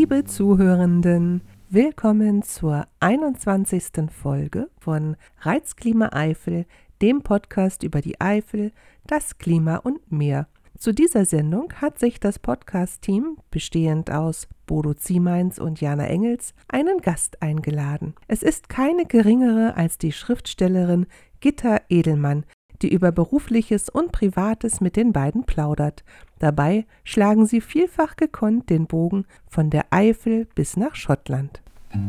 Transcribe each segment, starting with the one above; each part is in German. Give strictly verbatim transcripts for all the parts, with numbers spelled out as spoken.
Liebe Zuhörenden, willkommen zur einundzwanzigsten Folge von Reizklima Eifel, dem Podcast über die Eifel, das Klima und mehr. Zu dieser Sendung hat sich das Podcast-Team, bestehend aus Bodo Ziemeins und Jana Engels, einen Gast eingeladen. Es ist keine geringere als die Schriftstellerin Gitta Edelmann, die über Berufliches und Privates mit den beiden plaudert. Dabei schlagen sie vielfach gekonnt den Bogen von der Eifel bis nach Schottland.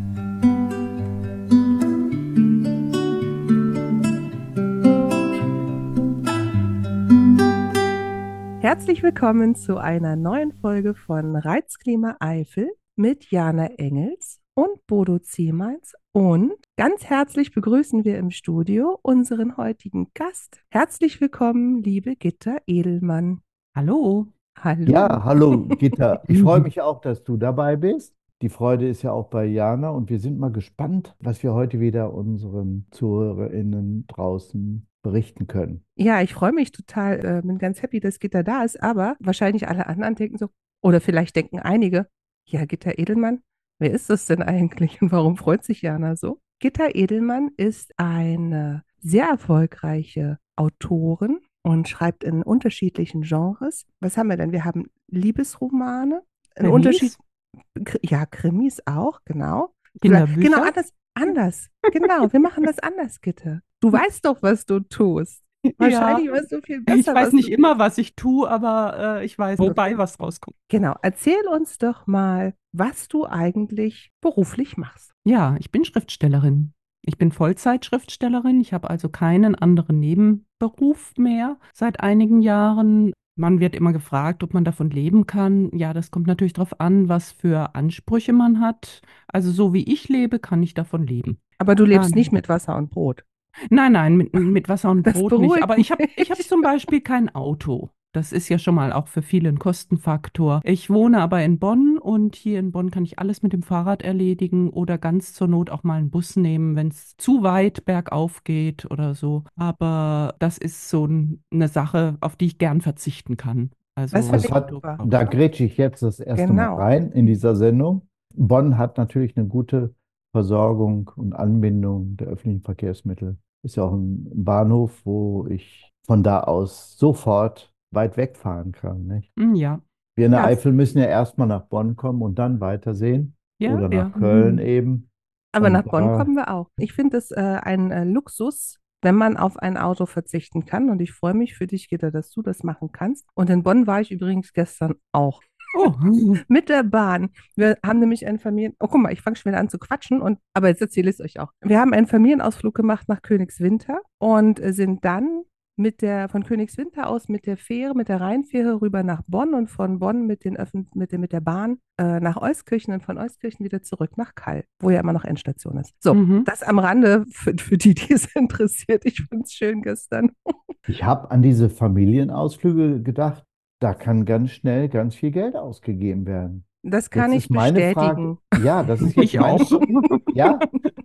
Herzlich willkommen zu einer neuen Folge von Reizklima Eifel mit Jana Engels und Bodo Ziemeins. Und ganz herzlich begrüßen wir im Studio unseren heutigen Gast. Herzlich willkommen, liebe Gitta Edelmann. Hallo. Hallo. Ja, hallo Gitta. Ich freue mich auch, dass du dabei bist. Die Freude ist ja auch bei Jana und wir sind mal gespannt, was wir heute wieder unseren ZuhörerInnen draußen berichten können. Ja, ich freue mich total, äh, bin ganz happy, dass Gitta da ist, aber wahrscheinlich alle anderen denken so, oder vielleicht denken einige, ja, Gitta Edelmann, wer ist das denn eigentlich und warum freut sich Jana so? Gitta Edelmann ist eine sehr erfolgreiche Autorin und schreibt in unterschiedlichen Genres. Was haben wir denn? Wir haben Liebesromane, ein Krimis? Unterschied, Kri- ja, Krimis auch, genau. Vielleicht- Kinderbücher? Genau, anders, anders. Genau, wir machen das anders, Gitta. Du weißt doch, was du tust. Wahrscheinlich Ja, weißt du viel ich besser, weiß was nicht du immer, was ich tue, aber äh, ich weiß, wobei was rauskommt. Genau, erzähl uns doch mal, was du eigentlich beruflich machst. Ja, ich bin Schriftstellerin. Ich bin Vollzeitschriftstellerin. Ich habe also keinen anderen Nebenberuf mehr seit einigen Jahren. Man wird immer gefragt, ob man davon leben kann. Ja, das kommt natürlich darauf an, was für Ansprüche man hat. Also so wie ich lebe, kann ich davon leben. Aber du lebst nicht Ähm, mit Wasser und Brot. Nein, nein, mit, mit Wasser und Das Brot nicht. beruhigt Aber ich habe ich hab mich. zum Beispiel kein Auto. Das ist ja schon mal auch für viele ein Kostenfaktor. Ich wohne aber in Bonn und hier in Bonn kann ich alles mit dem Fahrrad erledigen oder ganz zur Not auch mal einen Bus nehmen, wenn es zu weit bergauf geht oder so. Aber das ist so ein, eine Sache, auf die ich gern verzichten kann. Das Also finde Das ich hat, Auto. super. da grätsche ich jetzt das erste Mal Genau. rein in dieser Sendung. Bonn hat natürlich eine gute Versorgung und Anbindung der öffentlichen Verkehrsmittel. Ist ja auch ein Bahnhof, wo ich von da aus sofort weit wegfahren kann, nicht? Hm, ja, Wir in der Ja, Eifel müssen ja erstmal nach Bonn kommen und dann weitersehen ja, oder nach ja. Köln eben. aber nach Und Bonn da kommen wir auch. Ich finde es äh, ein äh, Luxus, wenn man auf ein Auto verzichten kann. Und ich freue mich für dich, Gitta, dass du das machen kannst. Und in Bonn war ich übrigens gestern auch. Oh, Mit der Bahn. Wir haben nämlich einen Familien... Oh, guck mal, ich fange schon wieder an zu quatschen. Und... Aber jetzt erzähle ich es euch auch. Wir haben einen Familienausflug gemacht nach Königswinter und äh, sind dann mit der, von Königswinter aus mit der Fähre, mit der Rheinfähre rüber nach Bonn und von Bonn mit, den Öffn mit, der, mit der Bahn äh, nach Euskirchen und von Euskirchen wieder zurück nach Kall, wo ja immer noch Endstation ist. So, mhm. das am Rande für, für die, die es interessiert. Ich fand es schön gestern. Ich habe an diese Familienausflüge gedacht, da kann ganz schnell ganz viel Geld ausgegeben werden. Das kann Jetzt ich ist meine Frage, bestätigen. ja, das ist jetzt Ich meine auch. Frage, ja,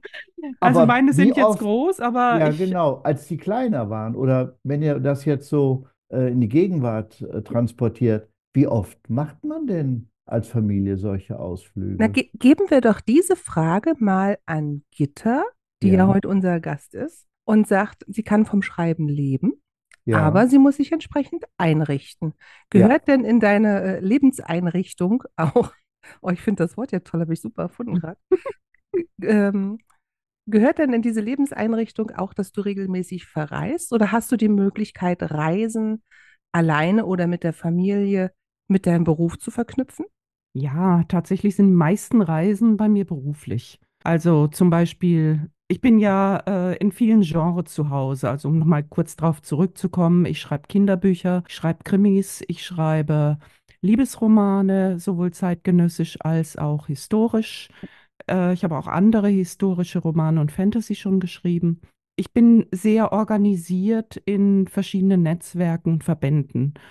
Also aber meine wie sind jetzt oft, groß, aber ja ich, genau, als die kleiner waren oder wenn ihr das jetzt so äh, in die Gegenwart äh, transportiert, wie oft macht man denn als Familie solche Na, Ausflüge? ge geben wir doch diese Frage mal an Gitta, die ja Ja, heute unser Gast ist, und sagt, sie kann vom Schreiben leben, ja, aber sie muss sich entsprechend einrichten. ja. Gehört denn in deine äh, Lebenseinrichtung auch, oh, ich finde das Wort ja toll, habe ich super erfunden gerade, ähm, gehört denn in diese Lebenseinrichtung auch, dass du regelmäßig verreist oder hast du die Möglichkeit, Reisen alleine oder mit der Familie mit deinem Beruf zu verknüpfen? ja, tatsächlich sind die meisten Reisen bei mir beruflich. Also zum Beispiel, ich bin ja äh, in vielen Genres zu Hause. Also um nochmal kurz drauf zurückzukommen, ich schreibe Kinderbücher, ich schreibe Krimis, ich schreibe Liebesromane, sowohl zeitgenössisch als auch historisch. Äh, ich habe auch andere historische Romane und Fantasy schon geschrieben. Ich bin sehr organisiert in verschiedenen Netzwerken und Verbänden.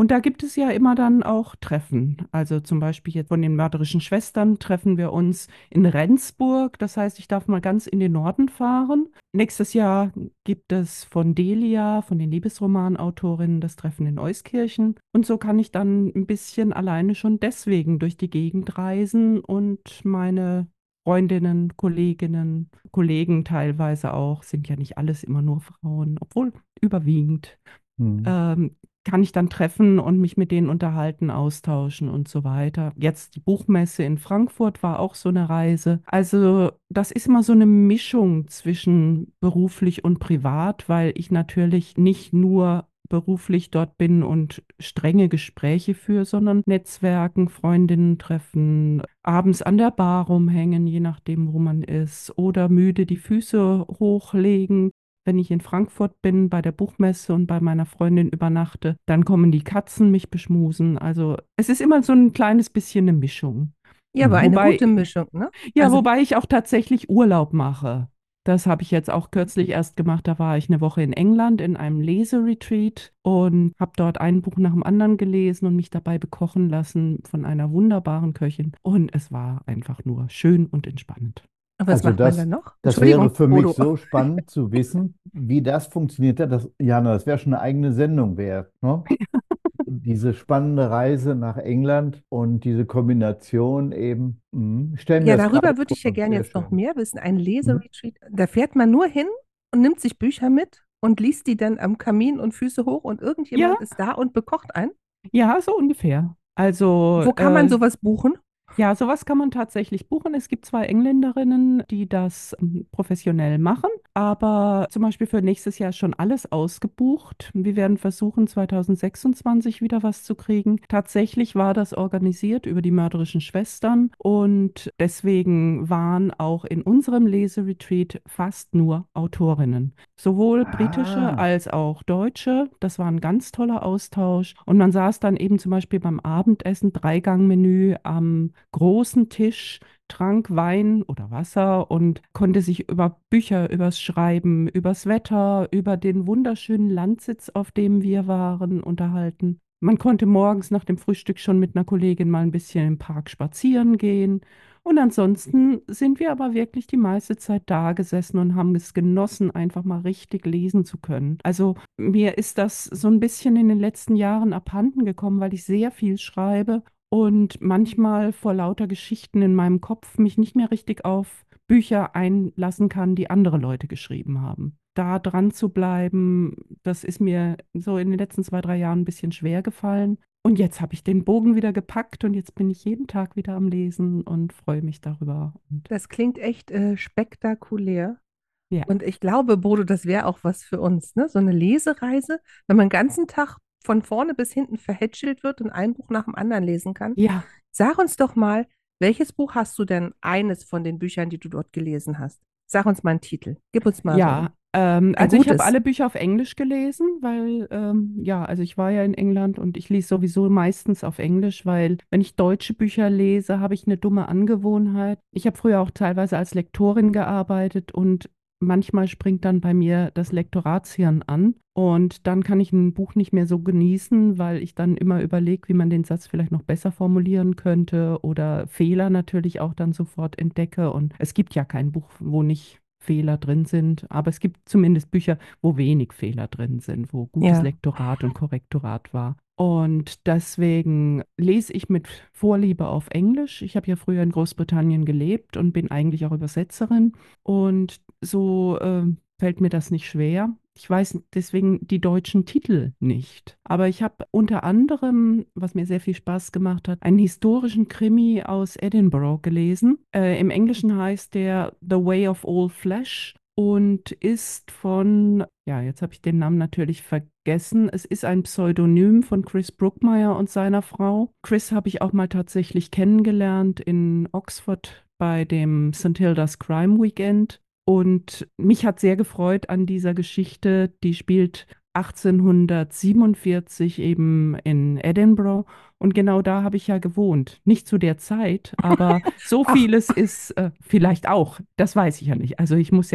Und da gibt es ja immer dann auch Treffen. Also zum Beispiel jetzt von den mörderischen Schwestern treffen wir uns in Rendsburg. Das heißt, ich darf mal ganz in den Norden fahren. Nächstes Jahr gibt es von Delia, von den Liebesromanautorinnen, das Treffen in Euskirchen. Und so kann ich dann ein bisschen alleine schon deswegen durch die Gegend reisen und meine Freundinnen, Kolleginnen, Kollegen teilweise auch, sind ja nicht alles immer nur Frauen, obwohl überwiegend, Hm. ähm, kann ich dann treffen und mich mit denen unterhalten, austauschen und so weiter. Jetzt die Buchmesse in Frankfurt war auch so eine Reise. Also das ist immer so eine Mischung zwischen beruflich und privat, weil ich natürlich nicht nur beruflich dort bin und strenge Gespräche führe, sondern Netzwerken, Freundinnen treffen, abends an der Bar rumhängen, je nachdem, wo man ist, oder müde die Füße hochlegen. Wenn ich in Frankfurt bin, bei der Buchmesse und bei meiner Freundin übernachte, dann kommen die Katzen mich beschmusen. Also es ist immer so ein kleines bisschen eine Mischung. Ja, aber eine Wobei, gute Mischung, ne? ja, Also, wobei ich auch tatsächlich Urlaub mache. Das habe ich jetzt auch kürzlich erst gemacht. Da war ich eine Woche in England in einem Leseretreat und habe dort ein Buch nach dem anderen gelesen und mich dabei bekochen lassen von einer wunderbaren Köchin. Und es war einfach nur schön und entspannend. was Also macht man dann das, noch? das wäre Entschuldigung, für mich Bodo. so spannend zu wissen, wie das funktioniert hat. Das, Jana, das wäre schon eine eigene Sendung wert, ne? Diese spannende Reise nach England und diese Kombination eben. Mhm. Ich stelle mir Ja, das gerade darüber würde ich ja vor. gerne Sehr jetzt noch schön. mehr wissen. Ein Mhm. Leseretreat, da fährt man nur hin und nimmt sich Bücher mit und liest die dann am Kamin und Füße hoch und Ja, irgendjemand ist da und bekocht ein. ja, so ungefähr. Also Wo kann man äh, sowas buchen? ja, sowas kann man tatsächlich buchen. Es gibt zwei Engländerinnen, die das ähm, professionell machen, aber zum Beispiel für nächstes Jahr ist schon alles ausgebucht. Wir werden versuchen, zwanzig sechsundzwanzig wieder was zu kriegen. Tatsächlich war das organisiert über die mörderischen Schwestern und deswegen waren auch in unserem Leseretreat fast nur Autorinnen. Sowohl britische Ah, als auch deutsche. Das war ein ganz toller Austausch. Und man saß dann eben zum Beispiel beim Abendessen, Dreigangmenü am großen Tisch, trank Wein oder Wasser und konnte sich über Bücher, übers Schreiben, übers Wetter, über den wunderschönen Landsitz, auf dem wir waren, unterhalten. Man konnte morgens nach dem Frühstück schon mit einer Kollegin mal ein bisschen im Park spazieren gehen. Und ansonsten sind wir aber wirklich die meiste Zeit da gesessen und haben es genossen, einfach mal richtig lesen zu können. Also mir ist das so ein bisschen in den letzten Jahren abhanden gekommen, weil ich sehr viel schreibe und manchmal vor lauter Geschichten in meinem Kopf mich nicht mehr richtig auf Bücher einlassen kann, die andere Leute geschrieben haben. Da dran zu bleiben, das ist mir so in den letzten zwei, drei Jahren ein bisschen schwer gefallen. Und jetzt habe ich den Bogen wieder gepackt und jetzt bin ich jeden Tag wieder am Lesen und freue mich darüber. Und Das klingt echt äh, spektakulär. ja, Und ich glaube, Bodo, das wäre auch was für uns, ne? So eine Lesereise, wenn man den ganzen Tag von vorne bis hinten verhätschelt wird und ein Buch nach dem anderen lesen kann. ja, Sag uns doch mal, welches Buch hast du denn, eines von den Büchern, die du dort gelesen hast? Sag uns mal einen Titel. Gib uns mal so ein, ja. Ähm, ein also ich habe gutes. alle Bücher auf Englisch gelesen, weil ähm, ja, also ich war ja in England und ich lese sowieso meistens auf Englisch, weil wenn ich deutsche Bücher lese, habe ich eine dumme Angewohnheit. Ich habe früher auch teilweise als Lektorin gearbeitet und manchmal springt dann bei mir das Lektoratshirn an und dann kann ich ein Buch nicht mehr so genießen, weil ich dann immer überlege, wie man den Satz vielleicht noch besser formulieren könnte oder Fehler natürlich auch dann sofort entdecke. Und es gibt ja kein Buch, wo nicht Fehler drin sind, aber es gibt zumindest Bücher, wo wenig Fehler drin sind, wo gutes Ja, Lektorat und Korrektorat war. Und deswegen lese ich mit Vorliebe auf Englisch. Ich habe ja früher in Großbritannien gelebt und bin eigentlich auch Übersetzerin. Und so äh, fällt mir das nicht schwer. Ich weiß deswegen die deutschen Titel nicht. Aber ich habe unter anderem, was mir sehr viel Spaß gemacht hat, einen historischen Krimi aus Edinburgh gelesen. Äh, im Englischen heißt der The Way of All Flesh und ist von, ja, jetzt habe ich den Namen natürlich vergessen. Es ist ein Pseudonym von Chris Brookmyer und seiner Frau. Chris habe ich auch mal tatsächlich kennengelernt in Oxford bei dem Saint Hilda's Crime Weekend. Und mich hat sehr gefreut an dieser Geschichte, die spielt achtzehnhundertsiebenundvierzig eben in Edinburgh. Und genau da habe ich ja gewohnt. Nicht zu der Zeit, aber so ach, vieles ist äh, vielleicht auch, das weiß ich ja nicht. Also ich muss ja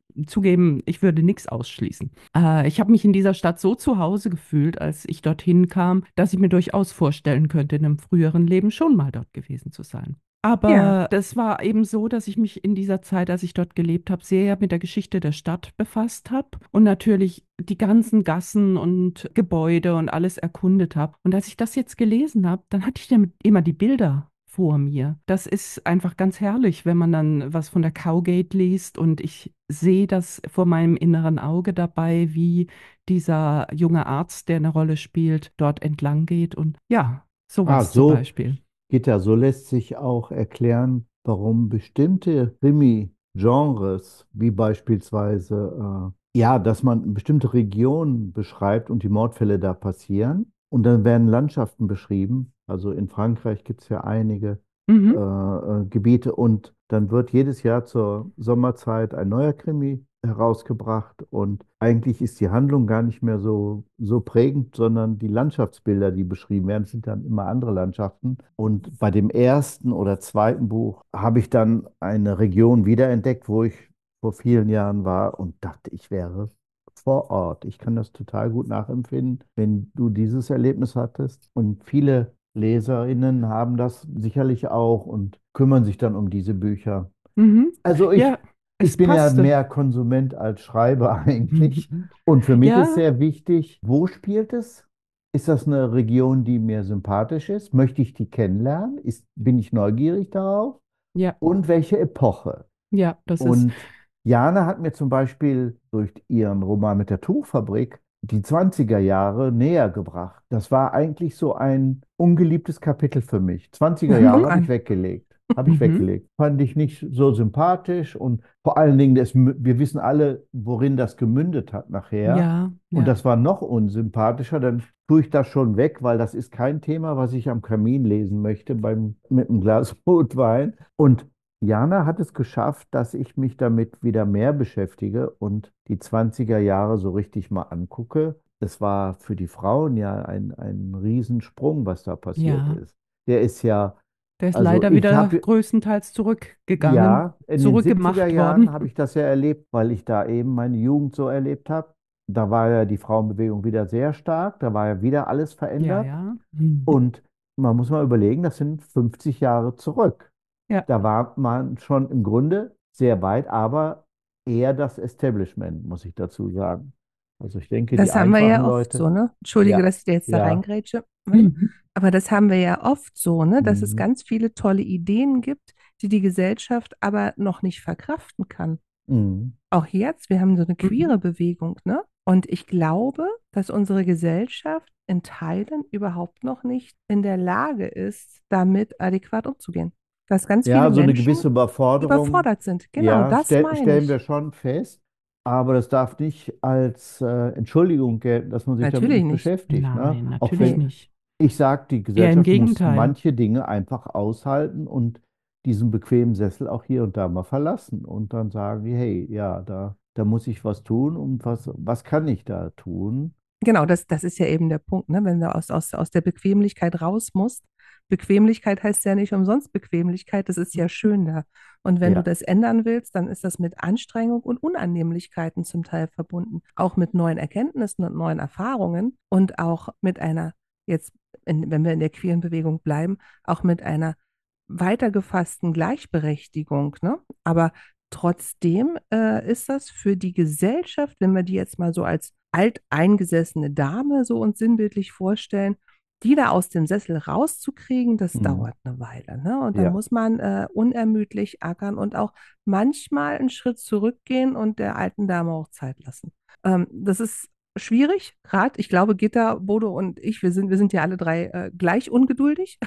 zugeben, ich würde nichts ausschließen. Äh, ich habe mich in dieser Stadt so zu Hause gefühlt, als ich dorthin kam, dass ich mir durchaus vorstellen könnte, in einem früheren Leben schon mal dort gewesen zu sein. Ja, Aber das war eben so, dass ich mich in dieser Zeit, als ich dort gelebt habe, sehr mit der Geschichte der Stadt befasst habe und natürlich die ganzen Gassen und Gebäude und alles erkundet habe. Und als ich das jetzt gelesen habe, dann hatte ich dann immer die Bilder vor mir. Das ist einfach ganz herrlich, wenn man dann was von der Cowgate liest und ich sehe das vor meinem inneren Auge dabei, wie dieser junge Arzt, der eine Rolle spielt, dort entlang geht und ja, Ah, sowas zum so, Beispiel. Gitta, so lässt sich auch erklären, warum bestimmte Krimi-Genres, wie beispielsweise, äh, ja, dass man bestimmte Regionen beschreibt und die Mordfälle da passieren. Und dann werden Landschaften beschrieben. Also in Frankreich gibt es ja einige äh, Mhm. äh, Gebiete und dann wird jedes Jahr zur Sommerzeit ein neuer Krimi herausgebracht und eigentlich ist die Handlung gar nicht mehr so, so prägend, sondern die Landschaftsbilder, die beschrieben werden, sind dann immer andere Landschaften. Und bei dem ersten oder zweiten Buch habe ich dann eine Region wiederentdeckt, wo ich vor vielen Jahren war und dachte, ich wäre vor Ort. Ich kann das total gut nachempfinden, wenn du dieses Erlebnis hattest. Und viele Leserinnen haben das sicherlich auch und kümmern sich dann um diese Bücher. Mhm. Also ich, Ja, ich es bin ja passte. mehr Konsument als Schreiber eigentlich. Und für mich ist Ja, sehr wichtig, wo spielt es? Ist das eine Region, die mir sympathisch ist? Möchte ich die kennenlernen? Ist, bin ich neugierig darauf? ja, Und welche Epoche? ja, das ist, Und Jana hat mir zum Beispiel durch ihren Roman mit der Tuchfabrik die zwanziger Jahre näher gebracht. Das war eigentlich so ein ungeliebtes Kapitel für mich. zwanziger Jahre fang habe ich an. weggelegt. Habe ich mhm. weggelegt. Fand ich nicht so sympathisch und vor allen Dingen, das, wir wissen alle, worin das gemündet hat nachher. Ja, Und ja. das war noch unsympathischer. Dann tue ich das schon weg, weil das ist kein Thema, was ich am Kamin lesen möchte beim, mit einem Glas Rotwein. Und Jana hat es geschafft, dass ich mich damit wieder mehr beschäftige und die zwanziger Jahre so richtig mal angucke. Es war für die Frauen ja ein, ein Riesensprung, was da passiert Ja, ist. Der ist ja, der ist also leider ich wieder habe, größtenteils zurückgegangen, ja, in den siebziger zurückgemacht Jahren worden. habe ich das ja erlebt, weil ich da eben meine Jugend so erlebt habe. Da war ja die Frauenbewegung wieder sehr stark, da war ja wieder alles Ja, verändert. ja. Mhm. Und man muss mal überlegen, das sind fünfzig Jahre zurück. Ja, Da war man schon im Grunde sehr weit, aber eher das Establishment, muss ich dazu sagen. Also ich denke, die Das haben wir einfachen ja oft Leute, so, ne? Entschuldige, ja, dass ich dir jetzt da ja, reingrätsche. Warte. mhm. Aber das haben wir ja oft so, ne? Dass es mhm, ganz viele tolle Ideen gibt, die die Gesellschaft aber noch nicht verkraften kann. mhm. Auch jetzt, wir haben so eine Mhm. queere Bewegung, ne? Und ich glaube, dass unsere Gesellschaft in Teilen überhaupt noch nicht in der Lage ist, damit adäquat umzugehen. Dass ganz viele Ja, so eine Menschen gewisse Überforderung, überfordert sind. Genau, ja, das stell, meine stellen wir ich. schon fest, aber das darf nicht als äh, Entschuldigung gelten, dass man sich damit Natürlich nicht nicht. beschäftigt, ne? Nein, Auch natürlich Nee. wenn nicht. ich sage, die Eher im Gesellschaft muss Gegenteil. manche Dinge einfach aushalten und diesen bequemen Sessel auch hier und da mal verlassen und dann sagen, hey, ja, da, da muss ich was tun und was, was kann ich da tun? Genau, das, das ist ja eben der Punkt, ne? Wenn du aus, aus, aus der Bequemlichkeit raus musst. Bequemlichkeit heißt ja nicht umsonst Bequemlichkeit, das ist ja schön da. Und wenn du Ja. das ändern willst, dann ist das mit Anstrengung und Unannehmlichkeiten zum Teil verbunden. Auch mit neuen Erkenntnissen und neuen Erfahrungen und auch mit einer, jetzt, in, wenn wir in der queeren Bewegung bleiben, auch mit einer weitergefassten Gleichberechtigung, ne? Aber trotzdem äh, ist das für die Gesellschaft, wenn wir die jetzt mal so als alteingesessene Dame so uns sinnbildlich vorstellen, die da aus dem Sessel rauszukriegen, das Mhm. dauert eine Weile, ne? Und da Ja. muss man äh, unermüdlich ackern und auch manchmal einen Schritt zurückgehen und der alten Dame auch Zeit lassen. Ähm, das ist schwierig, gerade, ich glaube, Gitta, Bodo und ich, wir sind, wir sind ja alle drei äh, gleich ungeduldig.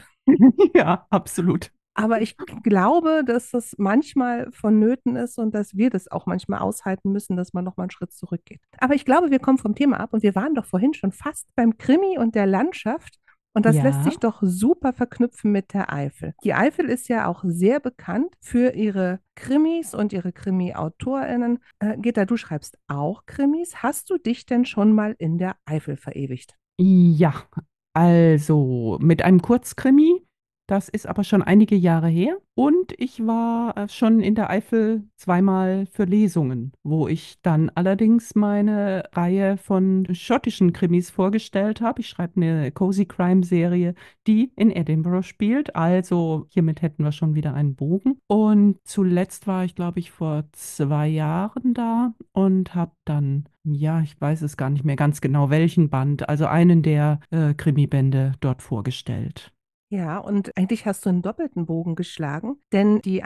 Ja, absolut. Aber ich glaube, dass das manchmal vonnöten ist und dass wir das auch manchmal aushalten müssen, dass man noch mal einen Schritt zurückgeht. Aber ich glaube, wir kommen vom Thema ab und wir waren doch vorhin schon fast beim Krimi und der Landschaft. Und das lässt Ja. sich doch super verknüpfen mit der Eifel. Die Eifel ist ja auch sehr bekannt für ihre Krimis und ihre Krimi-AutorInnen. Äh, Gitta, du schreibst auch Krimis. Hast du dich denn schon mal in der Eifel verewigt? Ja, also mit einem Kurzkrimi. Das ist aber schon einige Jahre her. Und ich war äh, schon in der Eifel zweimal für Lesungen, wo ich dann allerdings meine Reihe von schottischen Krimis vorgestellt habe. Ich schreibe eine Cozy Crime Serie, die in Edinburgh spielt. Also hiermit hätten wir schon wieder einen Bogen. Und zuletzt war ich, glaube ich, vor zwei Jahren da und habe dann, ja, ich weiß es gar nicht mehr ganz genau, welchen Band, also einen der äh, Krimibände dort vorgestellt. Ja, und eigentlich hast du einen doppelten Bogen geschlagen, denn die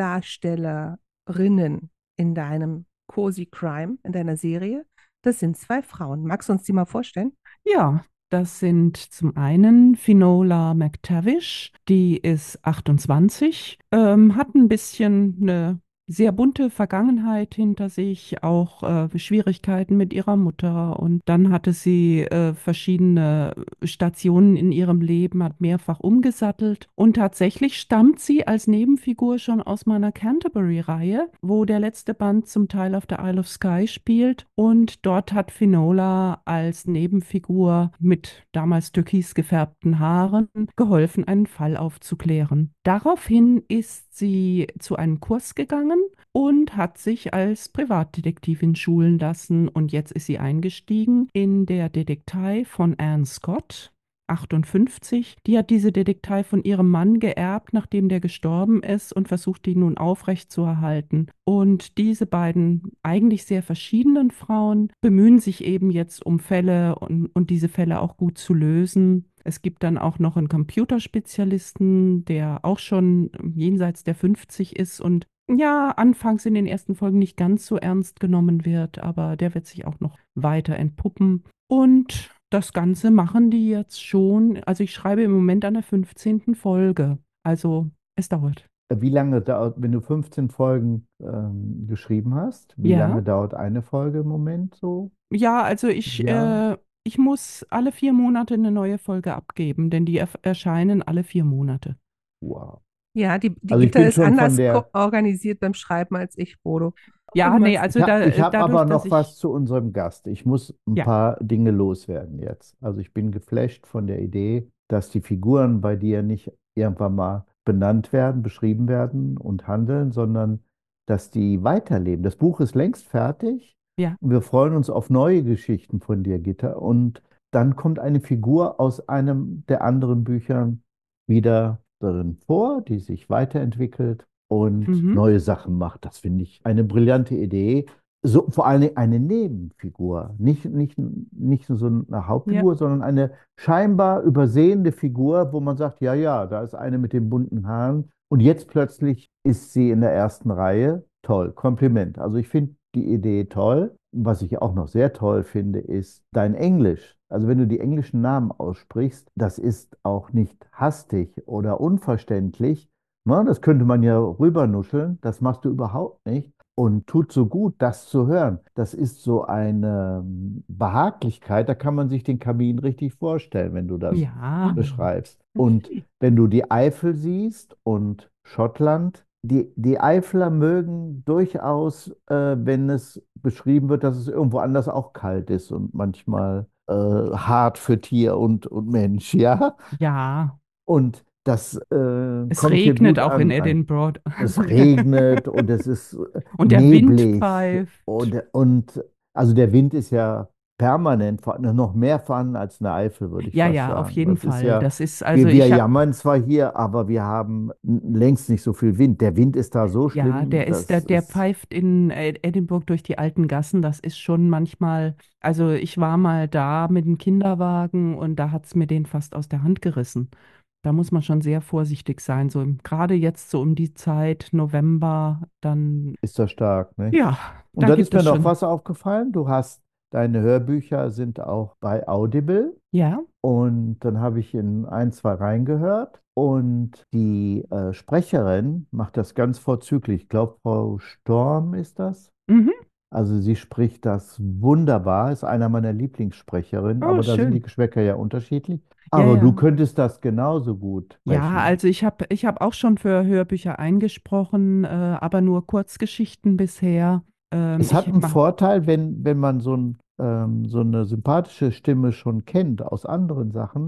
Hauptdarstellerinnen in deinem Cozy Crime, in deiner Serie, das sind zwei Frauen. Magst du uns die mal vorstellen? Ja, das sind zum einen Finola McTavish, die ist achtundzwanzig, ähm, hat ein bisschen eine sehr bunte Vergangenheit hinter sich, auch äh, Schwierigkeiten mit ihrer Mutter. Und dann hatte sie äh, verschiedene Stationen in ihrem Leben, hat mehrfach umgesattelt. Und tatsächlich stammt sie als Nebenfigur schon aus meiner Canterbury-Reihe, wo der letzte Band zum Teil auf der Isle of Skye spielt. Und dort hat Finola als Nebenfigur mit damals türkis gefärbten Haaren geholfen, einen Fall aufzuklären. Daraufhin ist sie zu einem Kurs gegangen und hat sich als Privatdetektivin schulen lassen. Und jetzt ist sie eingestiegen in der Detektei von Anne Scott, achtundfünfzig. Die hat diese Detektei von ihrem Mann geerbt, nachdem der gestorben ist, und versucht, die nun aufrechtzuerhalten. Und diese beiden eigentlich sehr verschiedenen Frauen bemühen sich eben jetzt um Fälle und, und diese Fälle auch gut zu lösen. Es gibt dann auch noch einen Computerspezialisten, der auch schon jenseits der fünfzig ist und ja, anfangs in den ersten Folgen nicht ganz so ernst genommen wird, aber der wird sich auch noch weiter entpuppen. Und das Ganze machen die jetzt schon. Also ich schreibe im Moment an der fünfzehnten Folge. Also es dauert. Wie lange dauert, wenn du fünfzehn Folgen ähm, geschrieben hast, wie Ja, lange dauert eine Folge im Moment so? ja, also ich, Ja, äh, ich muss alle vier Monate eine neue Folge abgeben, denn die erf- erscheinen alle vier Monate. wow. Ja, die, die Also ich Gitta bin ist schon von anders ko- der, organisiert beim Schreiben als ich, Bodo. Und Ja, nee, Max, ich also habe da, ich äh, hab aber dadurch, dass noch was ich, zu unserem Gast. Ich muss ein ja, paar Dinge loswerden jetzt. Also ich bin geflasht von der Idee, dass die Figuren bei dir nicht irgendwann mal benannt werden, beschrieben werden und handeln, sondern dass die weiterleben. Das Buch ist längst fertig ja, und wir freuen uns auf neue Geschichten von dir, Gitta. Und dann kommt eine Figur aus einem der anderen Büchern wieder darin vor, die sich weiterentwickelt und mhm, neue Sachen macht. Das finde ich eine brillante Idee. So, vor allen Dingen eine Nebenfigur, nicht, nicht, nicht so eine ja, Hauptfigur, sondern eine scheinbar übersehende Figur, wo man sagt, ja, ja, da ist eine mit den bunten Haaren und jetzt plötzlich ist sie in der ersten Reihe. Toll, Kompliment. Also ich finde die Idee toll. Was ich auch noch sehr toll finde, ist dein Englisch. Also wenn du die englischen Namen aussprichst, das ist auch nicht hastig oder unverständlich. Na, das könnte man ja rübernuscheln. Das machst du überhaupt nicht. Und tut so gut, das zu hören. Das ist so eine ähm, Behaglichkeit, da kann man sich den Kamin richtig vorstellen, wenn du das ja, beschreibst. Und natürlich. wenn du die Eifel siehst und Schottland, die, die Eifler mögen durchaus, äh, wenn es beschrieben wird, dass es irgendwo anders auch kalt ist und manchmal äh, hart für Tier und, und Mensch, ja. Ja, Und das äh, es kommt hier regnet gut auch in an. an. Edinburgh. Es regnet und es ist äh, Und der Wind neblig pfeift. und, und also der Wind ist ja permanent vorhanden, noch mehr vorhanden als eine Eifel, würde ich Ja, fast ja, auf sagen. jeden Das ist Fall. ja, Das ist, also wir, wir ich habe, jammern zwar hier, aber wir haben längst nicht so viel Wind. Der Wind ist da so ja, schlimm, der ist, der, das der ist, pfeift in Ed- Edinburgh durch die alten Gassen. Das ist schon manchmal, also ich war mal da mit dem Kinderwagen und da hat es mir den fast aus der Hand gerissen. Da muss man schon sehr vorsichtig sein. So im- gerade jetzt so um die Zeit, November, dann, ist das stark, nicht? ja, Und da dann gibt ist mir es noch schon. was aufgefallen. Du hast, deine Hörbücher sind auch bei Audible. Ja, Und dann habe ich in ein, zwei reingehört und die äh, Sprecherin macht das ganz vorzüglich. Ich glaube, Frau Storm ist das. mhm. Also sie spricht das wunderbar, ist einer meiner Lieblingssprecherinnen, Oh, aber da sind die schön. Geschmäcker ja unterschiedlich. Ja, Aber du ja. könntest das genauso gut Ja, sprechen. also ich habe ich hab auch schon für Hörbücher eingesprochen, äh, aber nur Kurzgeschichten bisher. Ähm, Es hat ich einen ma Vorteil, wenn, wenn man so, ein, ähm, so eine sympathische Stimme schon kennt aus anderen Sachen,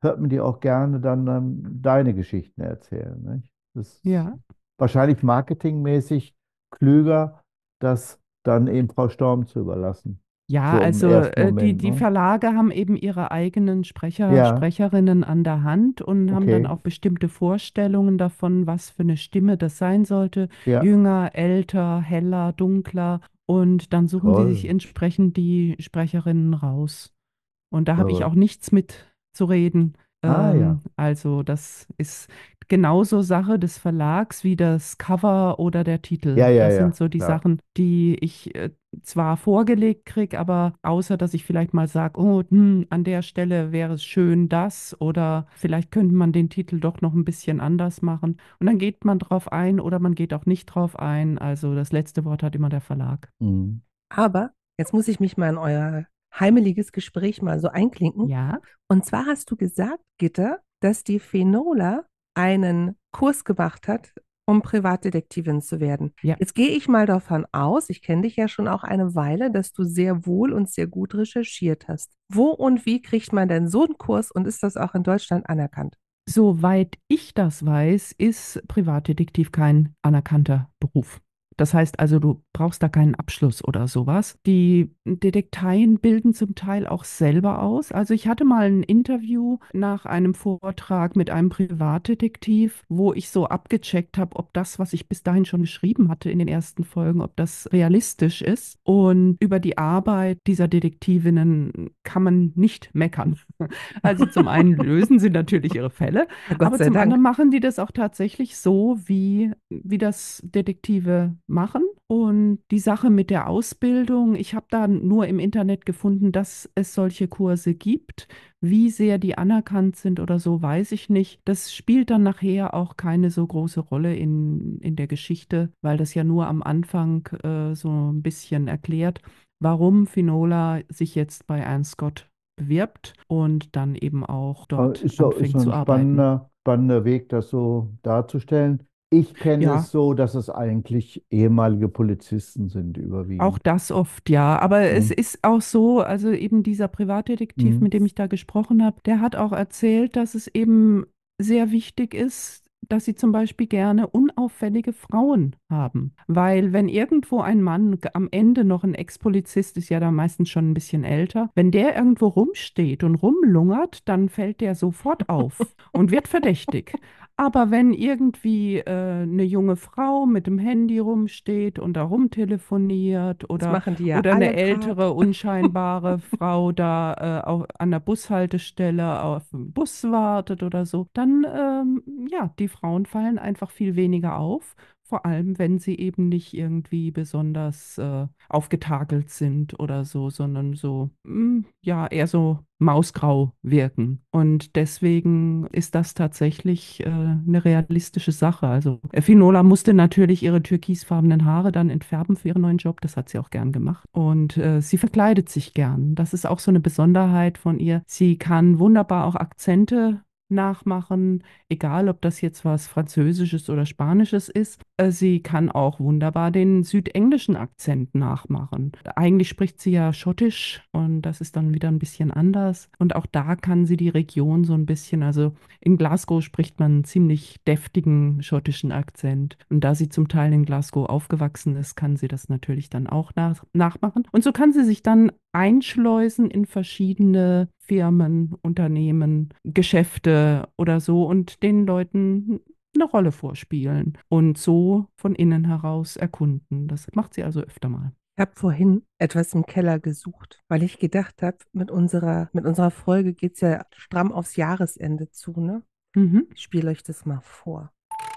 hört man dir auch gerne dann, dann deine Geschichten erzählen. Nicht? Das ist Ja. wahrscheinlich marketingmäßig klüger, das dann eben Frau Storm zu überlassen. Ja, So im also ersten äh, die, Moment, die ne? Verlage haben eben ihre eigenen Sprecher, Ja, Sprecherinnen an der Hand und haben dann okay. auch bestimmte Vorstellungen davon, was für eine Stimme das sein sollte. Ja, Jünger, älter, heller, dunkler. Und dann suchen die sich toll. entsprechend die Sprecherinnen raus. Und da habe ich auch Verrückt. nichts mit zu reden. Ah ja. Ähm, also das ist genauso Sache des Verlags wie das Cover oder der Titel. Ja, ja, Das sind ja, so die klar. Sachen, die ich äh, zwar vorgelegt kriege, aber außer dass ich vielleicht mal sage, oh, hm, an der Stelle wäre es schön das oder vielleicht könnte man den Titel doch noch ein bisschen anders machen. Und dann geht man drauf ein oder man geht auch nicht drauf ein. Also das letzte Wort hat immer der Verlag. Mhm. Aber jetzt muss ich mich mal in euer heimeliges Gespräch mal so einklinken. Ja, Und zwar hast du gesagt, Gitter, dass die Fenola einen Kurs gemacht hat, um Privatdetektivin zu werden. ja. Jetzt gehe ich mal davon aus, ich kenne dich ja schon auch eine Weile, dass du sehr wohl und sehr gut recherchiert hast. Wo und wie kriegt man denn so einen Kurs und ist das auch in Deutschland anerkannt? Soweit ich das weiß, ist Privatdetektiv kein anerkannter Beruf. Das heißt also, du brauchst da keinen Abschluss oder sowas. Die Detekteien bilden zum Teil auch selber aus. Also ich hatte mal ein Interview nach einem Vortrag mit einem Privatdetektiv, wo ich so abgecheckt habe, ob das, was ich bis dahin schon geschrieben hatte in den ersten Folgen, ob das realistisch ist. Und über die Arbeit dieser Detektivinnen kann man nicht meckern. Also zum einen lösen sie natürlich ihre Fälle, Ja, Gott aber sei zum Dank. anderen machen die das auch tatsächlich so, wie, wie das Detektive machen. Und die Sache mit der Ausbildung, ich habe da nur im Internet gefunden, dass es solche Kurse gibt. Wie sehr die anerkannt sind oder so, weiß ich nicht. Das spielt dann nachher auch keine so große Rolle in, in der Geschichte, weil das ja nur am Anfang äh, so ein bisschen erklärt, warum Finola sich jetzt bei Anne Scott bewirbt und dann eben auch Aber dort Ist so, ist so anfängt ein zu arbeiten. spannender, spannender Weg, das so darzustellen. Ich kenne Ja, es so, dass es eigentlich ehemalige Polizisten sind, auch überwiegend. das oft, ja. Aber es Ne? ist auch so, also eben dieser Privatdetektiv, Mhm. mit dem ich da gesprochen habe, der hat auch erzählt, dass es eben sehr wichtig ist, dass sie zum Beispiel gerne unauffällige Frauen haben. Weil wenn irgendwo ein Mann g- am Ende noch ein Ex-Polizist ist, ja da meistens schon ein bisschen älter, wenn der irgendwo rumsteht und rumlungert, dann fällt der sofort auf und wird verdächtig. Aber wenn irgendwie äh, eine junge Frau mit dem Handy rumsteht und da rumtelefoniert Das oder, machen die ja oder eine alle gerade. ältere, unscheinbare Frau da äh, au- an der Bushaltestelle auf den Bus wartet oder so, dann, ähm, ja, die Frauen fallen einfach viel weniger auf. Vor allem, wenn sie eben nicht irgendwie besonders äh, aufgetakelt sind oder so, sondern so, mm, ja, eher so mausgrau wirken. Und deswegen ist das tatsächlich äh, eine realistische Sache. Also äh, Finola musste natürlich ihre türkisfarbenen Haare dann entfärben für ihren neuen Job. Das hat sie auch gern gemacht. Und äh, sie verkleidet sich gern. Das ist auch so eine Besonderheit von ihr. Sie kann wunderbar auch Akzente nachmachen, egal ob das jetzt was Französisches oder Spanisches ist. Äh, Sie kann auch wunderbar den südenglischen Akzent nachmachen. Eigentlich spricht sie ja Schottisch und das ist dann wieder ein bisschen anders. Und auch da kann sie die Region so ein bisschen, also in Glasgow spricht man einen ziemlich deftigen schottischen Akzent. Und da sie zum Teil in Glasgow aufgewachsen ist, kann sie das natürlich dann auch nach nachmachen. Und so kann sie sich dann einschleusen in verschiedene Firmen, Unternehmen, Geschäfte oder so und den Leuten eine Rolle vorspielen und so von innen heraus erkunden. Das macht sie also öfter mal. Ich habe vorhin etwas im Keller gesucht, weil ich gedacht habe, mit unserer, mit unserer Folge geht es ja stramm aufs Jahresende zu, ne? Mhm. Ich spiele euch das mal vor.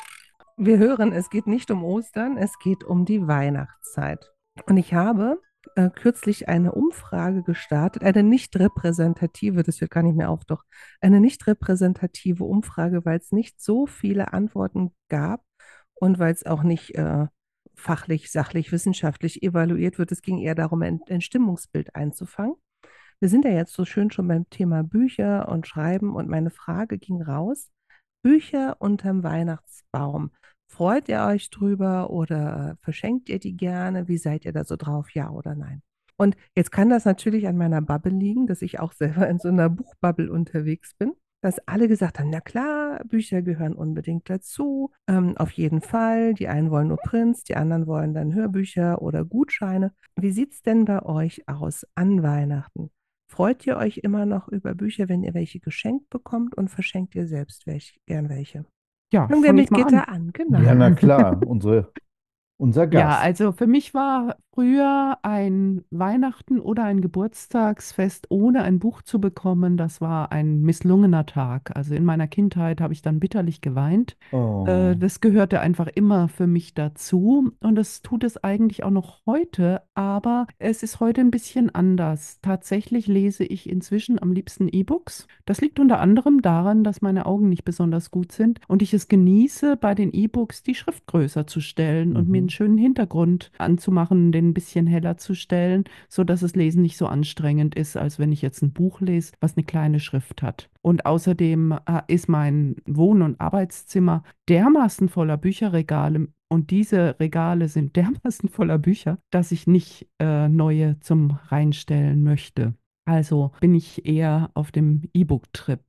Wir hören, es geht nicht um Ostern, es geht um die Weihnachtszeit. Und ich habe äh, kürzlich eine Umfrage gestartet, eine nicht repräsentative, das wird gar nicht mehr auf, doch eine nicht repräsentative Umfrage, weil es nicht so viele Antworten gab und weil es auch nicht äh, fachlich, sachlich, wissenschaftlich evaluiert wird. Es ging eher darum, ein, ein Stimmungsbild einzufangen. Wir sind ja jetzt so schön schon beim Thema Bücher und Schreiben und meine Frage ging raus. Bücher unterm Weihnachtsbaum. Freut ihr euch drüber oder verschenkt ihr die gerne? Wie seid ihr da so drauf? Ja oder nein? Und jetzt kann das natürlich an meiner Bubble liegen, dass ich auch selber in so einer Buchbubble unterwegs bin. dass alle gesagt haben, na klar, Bücher gehören unbedingt dazu, ähm, auf jeden Fall. Die einen wollen nur Prints, die anderen wollen dann Hörbücher oder Gutscheine. Wie sieht es denn bei euch aus an Weihnachten? Freut ihr euch immer noch über Bücher, wenn ihr welche geschenkt bekommt und verschenkt ihr selbst welch, gern welche? Ja, Fangen wir fange ich mit mal Gitter an. an, genau. Ja, na klar, unsere, unser Ja, Gast. also für mich war früher ein Weihnachten oder ein Geburtstagsfest ohne ein Buch zu bekommen, das war ein misslungener Tag. Also in meiner Kindheit habe ich dann bitterlich geweint. Äh, Oh. Das gehörte einfach immer für mich dazu und es tut es eigentlich auch noch heute, aber es ist heute ein bisschen anders. Tatsächlich lese ich inzwischen am liebsten E-Books. Das liegt unter anderem daran, dass meine Augen nicht besonders gut sind und ich es genieße, bei den E-Books die Schrift größer zu stellen und mir einen Mhm. schönen Hintergrund anzumachen, den ein bisschen heller zu stellen, sodass das Lesen nicht so anstrengend ist, als wenn ich jetzt ein Buch lese, was eine kleine Schrift hat. Und außerdem äh, ist mein Wohn- und Arbeitszimmer dermaßen voller Bücherregale und diese Regale sind dermaßen voller Bücher, dass ich nicht äh, neue zum Reinstellen möchte. Also bin ich eher auf dem E-Book-Trip.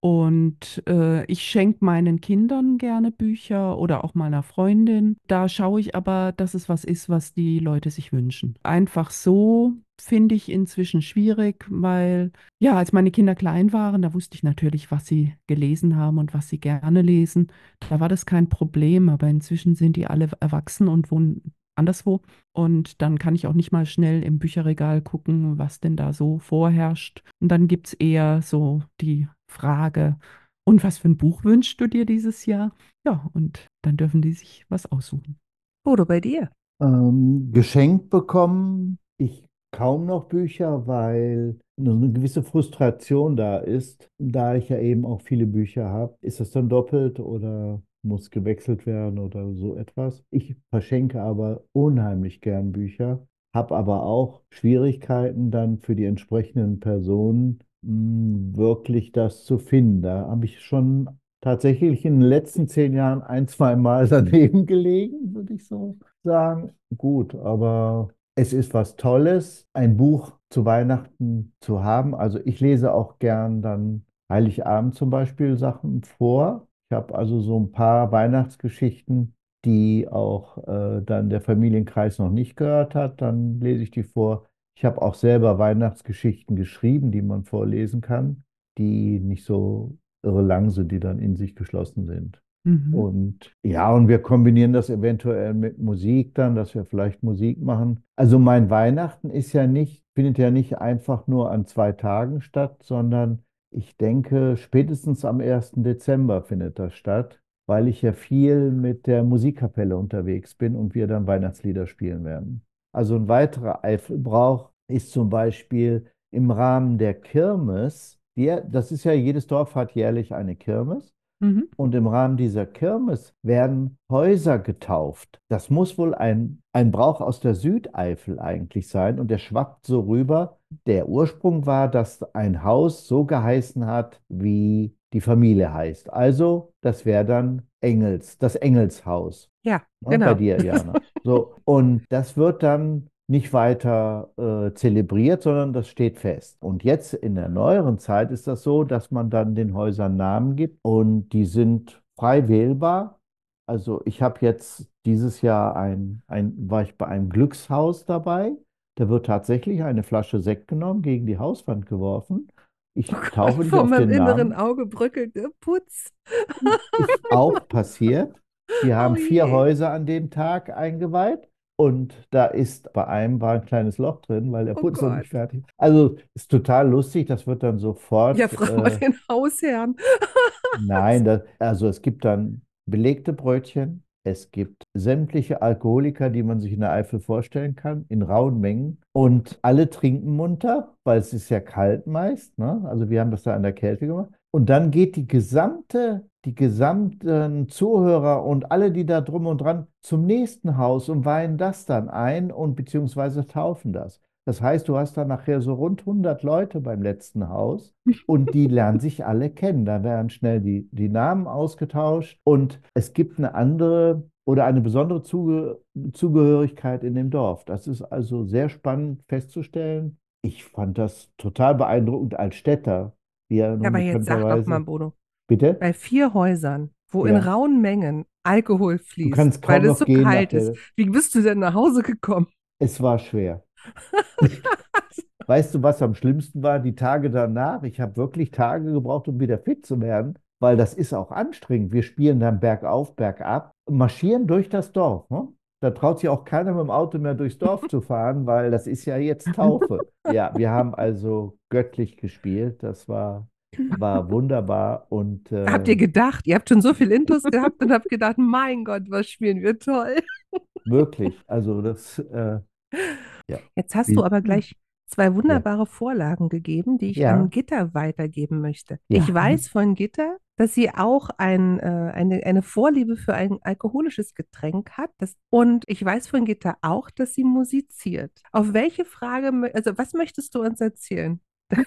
Und äh, ich schenke meinen Kindern gerne Bücher oder auch meiner Freundin. Da schaue ich aber, dass es was ist, was die Leute sich wünschen. Einfach so finde ich inzwischen schwierig, weil ja, als meine Kinder klein waren, da wusste ich natürlich, was sie gelesen haben und was sie gerne lesen. Da war das kein Problem, aber inzwischen sind die alle erwachsen und wohnen anderswo. Und dann kann ich auch nicht mal schnell im Bücherregal gucken, was denn da so vorherrscht. Und dann gibt es eher so die Frage, und was für ein Buch wünschst du dir dieses Jahr? Ja, und dann dürfen die sich was aussuchen. Bodo, bei dir. Ähm, geschenkt bekommen, ich kaum noch Bücher, weil eine gewisse Frustration da ist. Da ich ja eben auch viele Bücher habe, ist das dann doppelt oder muss gewechselt werden oder so etwas. Ich verschenke aber unheimlich gern Bücher, habe aber auch Schwierigkeiten dann für die entsprechenden Personen, mh, wirklich das zu finden. Da habe ich schon tatsächlich in den letzten zehn Jahren ein, zwei Mal daneben gelegen, würde ich so sagen. Gut, aber es ist was Tolles, ein Buch zu Weihnachten zu haben. Also ich lese auch gern dann Heiligabend zum Beispiel Sachen vor. Ich habe also so ein paar Weihnachtsgeschichten, die auch äh, dann der Familienkreis noch nicht gehört hat. Dann lese ich die vor. Ich habe auch selber Weihnachtsgeschichten geschrieben, die man vorlesen kann, die nicht so irre lang sind, die dann in sich geschlossen sind. Mhm. Und ja, und wir kombinieren das eventuell mit Musik dann, dass wir vielleicht Musik machen. Also mein Weihnachten ist ja nicht, findet ja nicht einfach nur an zwei Tagen statt, sondern ich denke, spätestens am ersten Dezember findet das statt, weil ich ja viel mit der Musikkapelle unterwegs bin und wir dann Weihnachtslieder spielen werden. Also ein weiterer Eifelbrauch ist zum Beispiel im Rahmen der Kirmes. Die, das ist ja, jedes Dorf hat jährlich eine Kirmes. Mhm. Und im Rahmen dieser Kirmes werden Häuser getauft. Das muss wohl ein, ein Brauch aus der Südeifel eigentlich sein. Und der schwappt so rüber. Der Ursprung war, dass ein Haus so geheißen hat, wie die Familie heißt. Also, das wäre dann Engels, das Engelshaus. Ja, Ne, bei genau. dir, Jana. So, und das wird dann nicht weiter äh, zelebriert, sondern das steht fest. Und jetzt in der neueren Zeit ist das so, dass man dann den Häusern Namen gibt und die sind frei wählbar. Also ich habe jetzt dieses Jahr ein, ein, war ich bei einem Glückshaus dabei. Da wird tatsächlich eine Flasche Sekt genommen, gegen die Hauswand geworfen. Oh Ich Gott, tauche nicht vor auf meinem den inneren Namen. Auge bröckelt der Putz. Ist auch passiert. Die Oh haben vier je. Häuser an dem Tag eingeweiht und da ist bei einem war ein kleines Loch drin, weil der Oh Putz noch nicht Gott. fertig ist. Also ist total lustig. Das wird dann Ja, sofort. frag mal Äh, den Hausherrn. nein, das, also es gibt dann belegte Brötchen. Es gibt sämtliche Alkoholiker, die man sich in der Eifel vorstellen kann, in rauen Mengen. Und alle trinken munter, weil es ist ja kalt meist. Ne? Also wir haben das da an der Kälte gemacht. Und dann geht die gesamte, die gesamten Zuhörer und alle, die da drum und dran, zum nächsten Haus und weihen das dann ein und beziehungsweise taufen das. Das heißt, du hast dann nachher so rund hundert Leute beim letzten Haus und die lernen sich alle kennen. Da werden schnell die, die Namen ausgetauscht und es gibt eine andere oder eine besondere Zuge Zugehörigkeit in dem Dorf. Das ist also sehr spannend festzustellen. Ich fand das total beeindruckend als Städter, ja Ja, nun aber jetzt sag doch mal, bekannterweise. Bodo, Bitte? bei vier Häusern, wo in Ja. rauen Mengen Alkohol Du fließt, kannst weil kaum es noch so gehen nach kalt ist, der. wie bist du denn nach Hause gekommen? Es war schwer. Weißt du, was am schlimmsten war? Die Tage danach. Ich habe wirklich Tage gebraucht, um wieder fit zu werden, weil das ist auch anstrengend. Wir spielen dann bergauf, bergab, marschieren durch das Dorf. Ne? Da traut sich auch keiner mit dem Auto mehr durchs Dorf zu fahren, weil das ist ja jetzt Taufe. Ja, wir haben also göttlich gespielt. Das war, war wunderbar und Habt äh, ihr gedacht, ihr habt schon so viel Intus gehabt und habt gedacht, mein Gott, was spielen wir toll. wirklich, also das, äh, ja. Jetzt hast du Wie- aber gleich zwei Ja, wunderbare Vorlagen gegeben, die ich an ja, Gitter weitergeben möchte. Ich ja. weiß von Gitter, dass sie auch ein, äh, eine, eine Vorliebe für ein alkoholisches Getränk hat. Das, und ich weiß von Gitter auch, dass sie musiziert. Auf welche Frage, mö- also was möchtest du uns erzählen?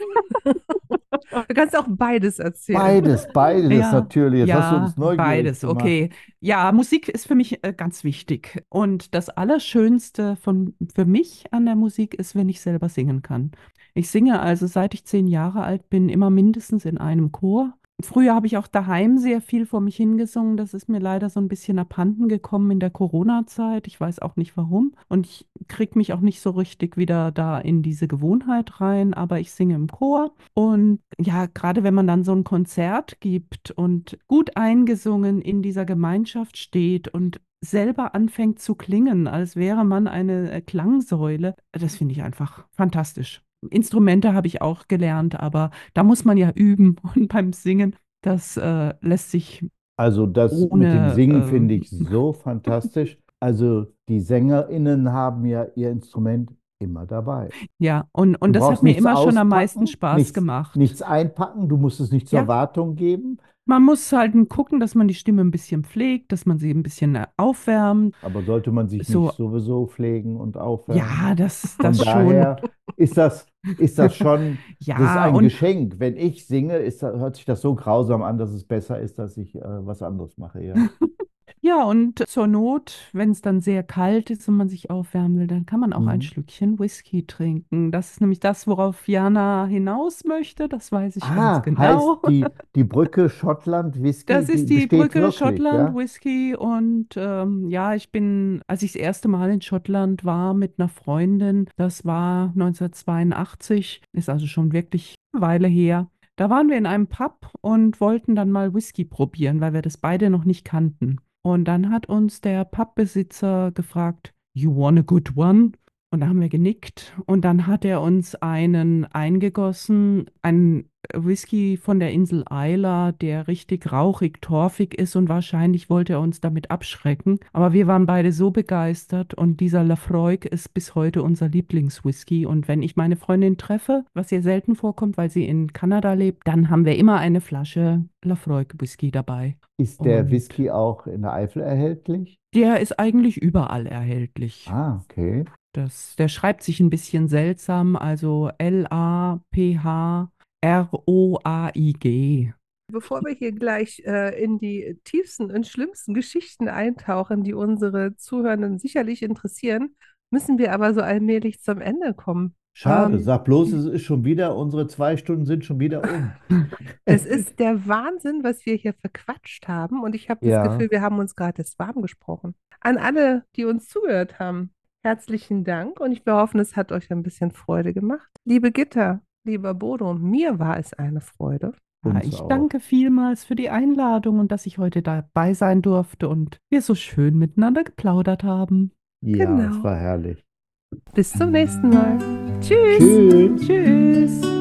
Du kannst auch beides erzählen. Beides, beides Ja, natürlich. Jetzt hast du ja, uns neugierig beides, gemacht. okay. Ja, Musik ist für mich äh, ganz wichtig. Und das Allerschönste von, für mich an der Musik ist, wenn ich selber singen kann. Ich singe also seit ich zehn Jahre alt bin, immer mindestens in einem Chor. Früher habe ich auch daheim sehr viel vor mich hingesungen. Das ist mir leider so ein bisschen abhanden gekommen in der Corona-Zeit. Ich weiß auch nicht warum. Und ich kriege mich auch nicht so richtig wieder da in diese Gewohnheit rein. Aber ich singe im Chor. Und ja, gerade wenn man dann so ein Konzert gibt und gut eingesungen in dieser Gemeinschaft steht und selber anfängt zu klingen, als wäre man eine äh, Klangsäule, das finde ich einfach fantastisch. Instrumente habe ich auch gelernt, aber da muss man ja üben und beim Singen, das äh, lässt sich Also das mit dem ohne, Singen finde ähm, ich so fantastisch. Also die SängerInnen haben ja ihr Instrument immer dabei. ja, und, Du und das hat brauchst mir nichts immer schon am meisten auspacken, Spaß nichts, gemacht. nichts einpacken, du musst es nicht zur Ja, Wartung geben, man muss halt gucken, dass man die Stimme ein bisschen pflegt, dass man sie ein bisschen äh, aufwärmt. aber sollte man sich nicht So, sowieso pflegen und ja, aufwärmen. das, Von das schon. daher ist das, ist das schon, das ist Ja, ein und Geschenk. Wenn ich singe, ist, da- hört sich das so grausam an, dass es besser ist, dass ich äh, was anderes mache, ja. ja, und zur Not, wenn es dann sehr kalt ist und man sich aufwärmen will, dann kann man auch ein Mhm. Schlückchen Whisky trinken. Das ist nämlich das, worauf Jana hinaus möchte. Das weiß ich ganz Ah, heißt genau. die, die Brücke Schottland Whisky, Das die ist die besteht Brücke wirklich, Schottland ja? Whisky und ähm, ja, ich bin, als ich das erste Mal in Schottland war mit einer Freundin, das war neunzehnhundertzweiundachtzig, ist also schon wirklich eine Weile her. Da waren wir in einem Pub und wollten dann mal Whisky probieren, weil wir das beide noch nicht kannten. Und dann hat uns der Pubbesitzer gefragt, You want a good one? Und da haben wir genickt und dann hat er uns einen eingegossen, einen Whisky von der Insel Isla, der richtig rauchig, torfig ist und wahrscheinlich wollte er uns damit abschrecken. Aber wir waren beide so begeistert und dieser Lafroig ist bis heute unser Lieblingswhisky. Und wenn ich meine Freundin treffe, was ihr selten vorkommt, weil sie in Kanada lebt, dann haben wir immer eine Flasche Lafroig Whisky dabei. Ist der Und Whisky auch in der Eifel erhältlich? der ist eigentlich überall erhältlich. Ah, okay. Das, der schreibt sich ein bisschen seltsam, also L A P H R O A I G. Bevor wir hier gleich äh, in die tiefsten und schlimmsten Geschichten eintauchen, die unsere Zuhörenden sicherlich interessieren, müssen wir aber so allmählich zum Ende kommen. Schade, Ähm, sag bloß, es ist schon wieder, unsere zwei Stunden sind schon wieder um. Es ist der Wahnsinn, was wir hier verquatscht haben, und ich habe das Ja, Gefühl, wir haben uns gerade das warm gesprochen. An alle, die uns zugehört haben, herzlichen Dank, und ich hoffe, es hat euch ein bisschen Freude gemacht. Liebe Gitta, lieber Bodo, mir war es eine Freude. Ja, uns ich auch. danke vielmals für die Einladung und dass ich heute dabei sein durfte und wir so schön miteinander geplaudert haben. Ja, es Genau. war herrlich. Bis zum nächsten Mal. Tschüss. Tschüss. Tschüss.